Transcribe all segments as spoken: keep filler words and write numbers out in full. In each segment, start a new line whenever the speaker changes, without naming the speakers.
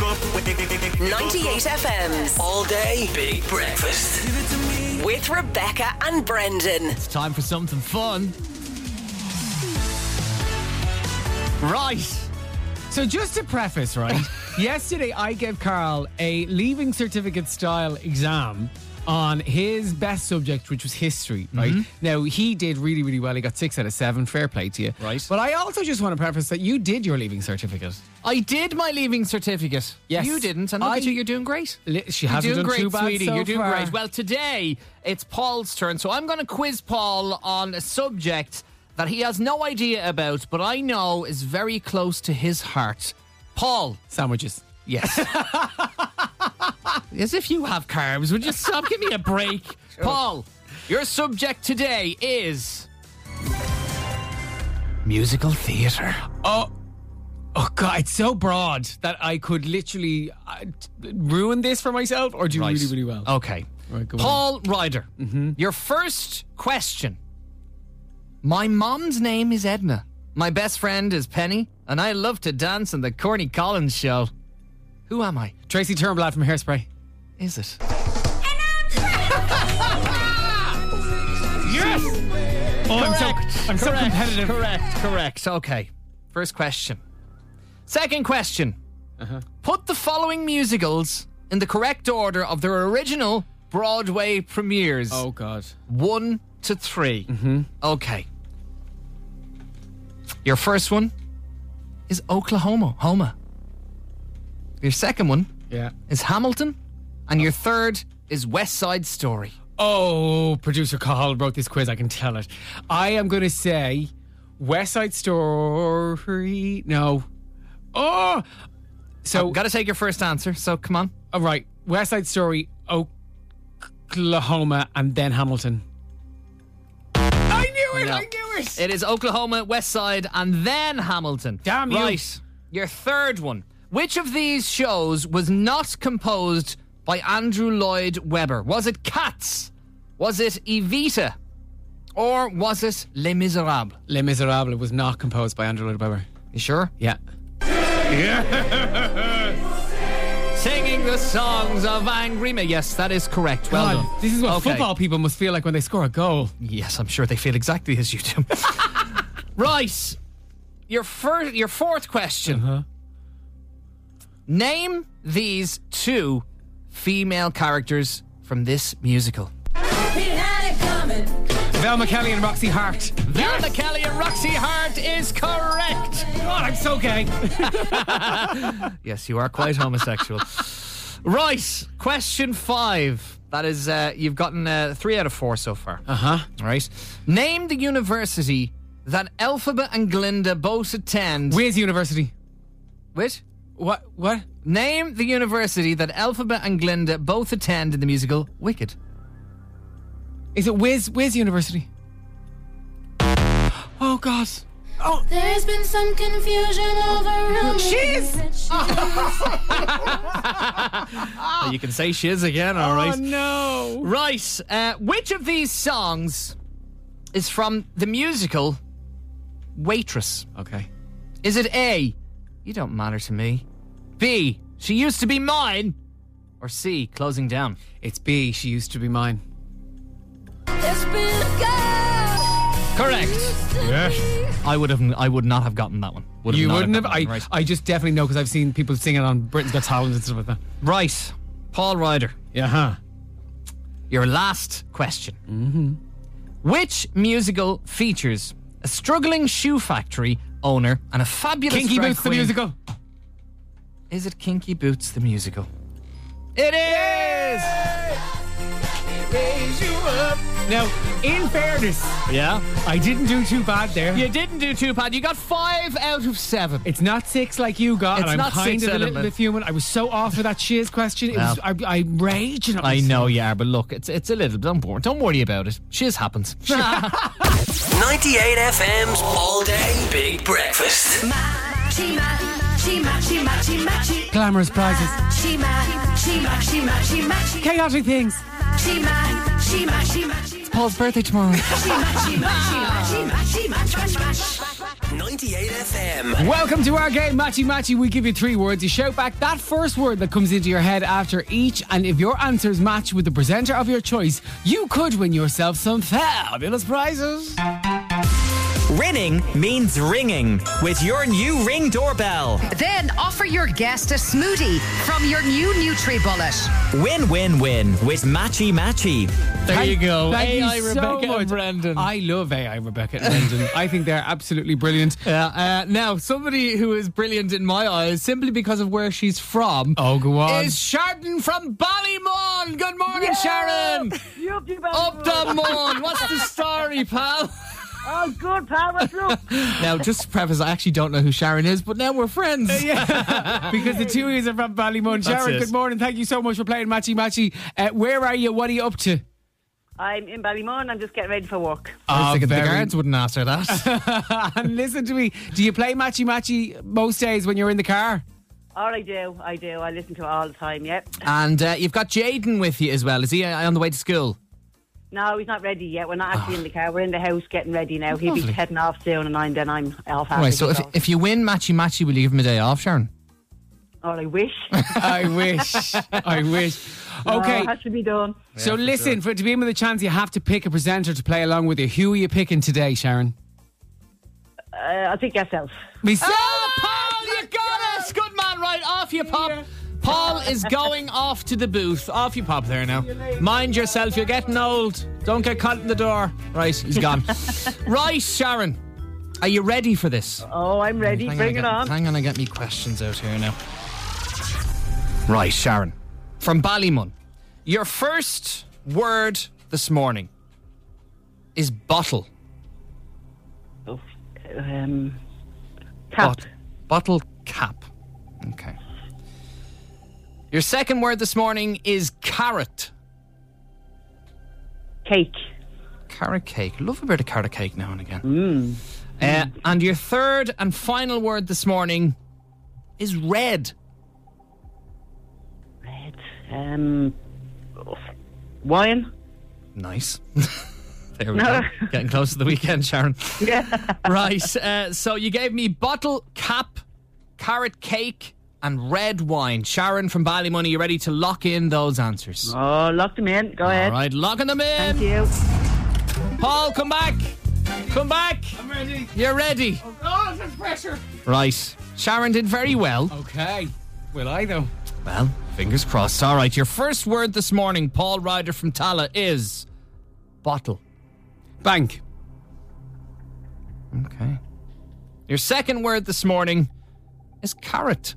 ninety-eight F M's
All Day Big Breakfast.
with Rebecca and Brendan.
It's time for something fun. Right.
So just to preface, right, yesterday I gave Carl a leaving certificate style exam on his best subject, which was history, right?
Mm-hmm.
Now, he did really, really well. He got six out of seven. Fair play to you.
Right.
But I also just want to preface that you did your leaving certificate.
I did my leaving certificate.
Yes.
You didn't, and look
I-
at you, you're doing great.
Li- She
You're
hasn't
doing
done
great,
too bad
sweetie.
so
You're doing
far.
great. Well, today it's Paul's turn, so I'm going to quiz Paul on a subject that he has no idea about, but I know is very close to his heart. Paul.
Sandwiches.
Yes. As if you have carbs. Would you stop? Give me a break. Sure. Paul, your subject today is musical theatre.
Oh, oh God, it's so broad that I could literally uh, t- ruin this for myself or do
Right.
really, really well.
Okay.
Right, go on.
Paul Ryder,
Mm-hmm.
your first question. My mom's name is Edna. My best friend is Penny, and I love to dance on the Corny Collins show. Who am I?
Tracy Turnblad from Hairspray.
Is it?
Yes! Oh, I'm
Correct.
so, I'm so
Correct.
competitive.
Correct, correct. Okay. First question. Second question.
Uh-huh.
Put the following musicals in the correct order of their original Broadway premieres.
Oh, God.
One to three. Mm-hmm. Okay. Your first one is Oklahoma. Homa. Your second one
Yeah.
is Hamilton. And your third is West Side Story.
Oh, producer Cahill wrote this quiz. I can tell it. I am going to say West Side Story. No. Oh. So,
I've got to take your first answer, so come on.
all right. West Side Story, Oklahoma, and then Hamilton. I knew it.
No.
I knew it.
It is Oklahoma, West Side, and then Hamilton.
Damn you.
Right. Your third one. Which of these shows was not composed by Andrew Lloyd Webber? Was it Cats? Was it Evita? Or was it Les Miserables?
Les Miserables was not composed by Andrew Lloyd Webber.
You sure?
Yeah.
Singing the songs of Angry Men. Yes, that is correct. Well
God,
done.
this is what
Okay.
football people must feel like when they score a goal.
Yes, I'm sure they feel exactly as you do. Right. Your first, your fourth question.
Uh-huh.
Name these two female characters from this musical.
Velma Kelly and Roxy Hart.
Velma Kelly and Roxy Hart is correct.
God, I'm so gay.
Yes, you are quite homosexual. Right. Question five. That is, uh, you've gotten uh, three out of four so far.
Uh-huh.
All right. Name the university that Elphaba and Glinda both attend.
Wiz University.
Wait.
What? What?
Name the university that Elphaba and Glinda both attend in the musical Wicked.
Is it Wiz Wiz University? Oh God. Oh,
There's been some confusion over
Shiz!
Oh, you can say shiz again, all right.
Oh no.
Right. Uh, which of these songs is from the musical Waitress?
Okay.
Is it A, You Don't Matter to Me, B, She Used to Be Mine, or C, Closing Down?
It's B. She used to be mine.
Correct.
Yes.
I would have. I would not have gotten that one. Would
You
not
wouldn't have.
gotten
I.
that one, right.
I just definitely know because I've seen people sing it on Britain's Got Talent and stuff like that.
Right. Paul Ryder,
Yeah. Huh.
your last question. Mm-hmm. Which musical features a struggling shoe factory owner and a fabulous
Kinky
drag
Boots the
queen?
musical.
Is it Kinky Boots the musical? It is.
Raise you up. Now, in fairness,
Yeah.
I didn't do too bad there.
You didn't do too bad. You got five out of seven.
It's not six like you got.
It's
and I'm
not
kind
six
of a little
element.
bit fuming. I was so off with that shiz question. It
Well.
was, I, I'm raging. at
I
myself.
know you are, but look, it's it's a little. Don't worry. Don't worry about it. Shiz happens.
ninety-eight F M's All Day Big Breakfast.
Glamorous prizes. Chaotic things.
It's Paul's birthday tomorrow.
ninety-eight F M.
Welcome to our game, Matchy Matchy. We give you three words. You shout back that first word that comes into your head after each, and if your answers match with the presenter of your choice, you could win yourself some fabulous prizes.
Rinning means ringing with your new Ring doorbell.
Then offer your guest a smoothie from your new NutriBullet.
Win, win, win with Matchy Matchy.
There
Thank-
you go.
thank you
A I,
so
Rebecca
much.
and Brendan.
I love A I, Rebecca and Brendan. I think they're absolutely brilliant.
Yeah, uh, now, somebody who is brilliant in my eyes, simply because of where she's from,
Oh, go on.
is Sharon from Ballymun. Good morning, Sharon. Up the Mun. What's the story, pal?
Oh, good, pal. What's up?
Now, just to preface, I actually don't know who Sharon is, but now we're friends.
Yeah, because the two of you are from Ballymun.
That's
Sharon,
it.
good morning. Thank you so much for playing Matchy Matchy. Uh, where are you? What are you up to?
I'm in Ballymun. I'm just getting ready for work.
I was
Oh,
thinking the
very-
guards wouldn't answer that.
And listen to me. Do you play Matchy Matchy most days when you're in the car?
Oh, I do. I do. I listen to it all the time, yep.
And uh, you've got Jaden with you as well. Is he uh, on the way to school?
No, he's not ready yet. We're not actually in the car. We're in the house getting ready now. He'll
Lovely.
be heading off soon, and I'm, then I'm off after.
Right, so
he
if,
goes.
if you win Matchy Matchy, will you give him a day off, Sharon?
Oh, I wish.
I wish. I wish.
No,
Okay.
it has to be done.
So listen, for to be in with a chance, you have to pick a presenter to play along with you. Who are you picking today, Sharon?
Uh, I think yourself.
Myself.
Oh, Paul, you got us! Good man, right, off you pop. Paul is going off to the booth. Off you pop there now. Mind yourself, you're getting old. Don't get caught in the door. Right, he's gone. Right, Sharon, are you ready for this?
Oh, I'm ready.
Hang
Bring
on,
it
I get,
on.
Hang on, I get me questions out here now. Right, Sharon, from Ballymun. Your first word this morning is bottle.
Oh, um, cap.
Bot- bottle cap. Okay. Your second word this morning is carrot.
Cake.
Carrot cake. Love a bit of carrot cake now and again. Mm. Uh, and your third and final word this morning is red.
Red. Um, wine.
Nice. There we go. Getting close to the weekend, Sharon.
Yeah.
Right. Uh, so you gave me bottle cap, carrot cake, and red wine. Sharon from Ballymun, are you ready to lock in those answers?
Oh, lock them in. Go ahead.
All right, locking them in.
Thank you.
Paul, come back. Come back.
I'm ready.
You're ready.
Oh, there's pressure.
Right. Sharon did very well.
Okay. Will I though?
Well, fingers crossed. All right, your first word this morning, Paul Ryder from Tala, is bottle.
Bank.
Okay. Your second word this morning is carrot.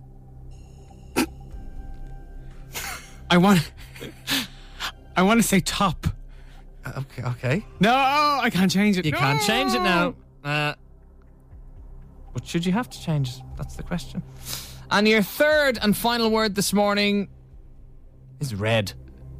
I want. I want to say top.
Okay, okay.
No, I can't change it.
You
No.
can't change it now. Uh, but should you have to change it? That's the question. And your third and final word this morning is red.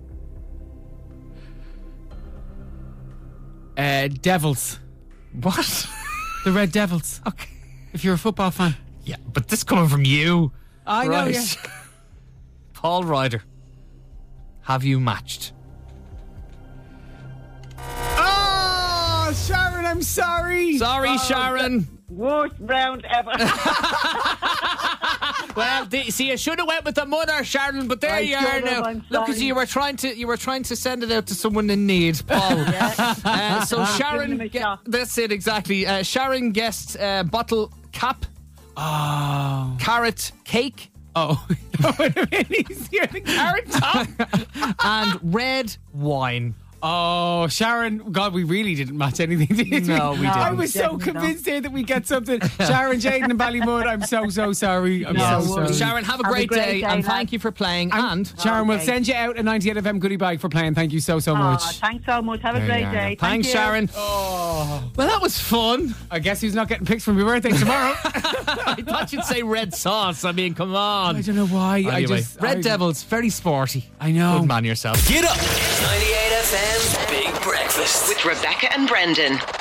Uh, Devils.
What?
The Red Devils.
Okay.
If you're a football fan.
Yeah, but this coming from you.
I know,
Right.
yeah.
Paul Ryder, have you matched?
Oh, Sharon, I'm sorry.
Sorry, Sharon.
Worst round ever.
Well, the, see, I should have went with the mother, Sharon, but there
I
you
should
are
have,
now.
I'm
Look, as
sorry.
you were trying to, you were trying to send it out to someone in need, Paul. uh, so Sharon,
him a
ge-
shot.
that's it exactly. Uh, Sharon guessed uh, bottle cap,
Oh.
carrot cake,
Oh. That would have been easier than carrot top.
and red wine.
Oh, Sharon, God, we really didn't match anything, did we?
No, we
I
didn't.
was so
Definitely
convinced here that we get something. Sharon, Jaden and Ballymun, I'm so, so sorry. I'm
No
so
worries.
sorry.
Sharon, have a
Have a
great,
great
day,
day,
and
lads.
thank you for playing. And,
Sharon, we'll
Okay.
send you out a ninety-eight F M goodie bag for playing. Thank you so, so
Oh,
much.
thanks so much. Have a
There
great
you are.
day. Thank
Thanks,
you.
Sharon.
Oh.
Well, that was fun.
I guess who's not getting picked from your birthday tomorrow?
I thought you'd say red sauce. I mean, come on.
I don't know why. I
Anyway,
just
Red
I,
Devils, very sporty.
I know.
Good man yourself.
Get up. ninety-eight F M's Big Breakfast.
With Rebecca and Brendan.